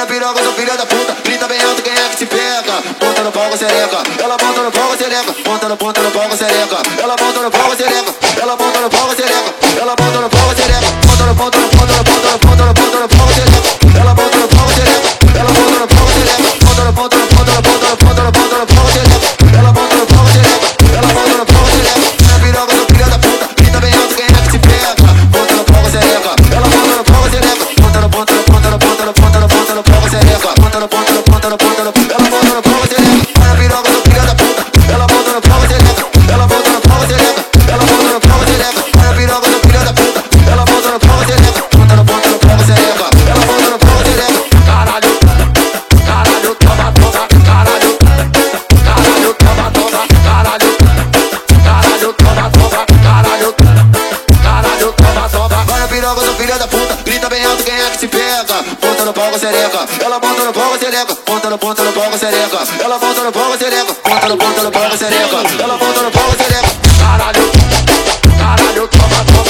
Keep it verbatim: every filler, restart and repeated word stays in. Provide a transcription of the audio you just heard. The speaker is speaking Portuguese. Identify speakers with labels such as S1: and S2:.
S1: na piroca, sou filha da puta. Grita bem alto, quem é que se pega? Ponta no pau com xereca. Ela monta no pau com xereca. Ponta no ponta no pau com xereca. Ela monta no pau com xereca. Ela monta no pau com xereca. Ela monta no pau com xereca. Ponta no ponta no ponta no ponta no ponta no ponta no pau com xereca. Ela monta no pau com xereca. Ela monta no pau com xereca. Ponta no ponta no ponta no ponta no ponta no ponta no pau com xereca. Ela monta no pau com xereca. Ela monta no pau com xereca. Na piroca, sou filha da puta. Grita bem alto, quem é que se pega? Ponta no pau com xereca. Ela monta no pau com xereca. Ponta no ponta no ponta no ponta no ponta no ponta no pau com xereca. Ponta no ponta no ponta no ponta no ela monta no pau com xereca. Na piroca, sou filha da puta. Ela monta no pau com xereca. Ela monta no pau com xereca. Ela monta no pau com xereca. Na piroca, sou filha da puta. Ela monta no pau com xereca. Ponta no ponta no pau com xereca. Ela monta no pau com xereca. Caralho, caralho, toma, toma, caralho, caralho, toma, toma, caralho, caralho, toma, toma, caralho, caralho, toma, toma. Vai na piroca, sou filha da puta. Grita bem alto, quem é que se pega? Ponta no pau com xereca. Ela monta no pau com xereca. Ponta no ponta no pau com xereca. Ela monta no pau com xereca. Ponta no ponta no pau com xereca. Ela monta no pau com xereca. Caralho, caralho, toma, toma.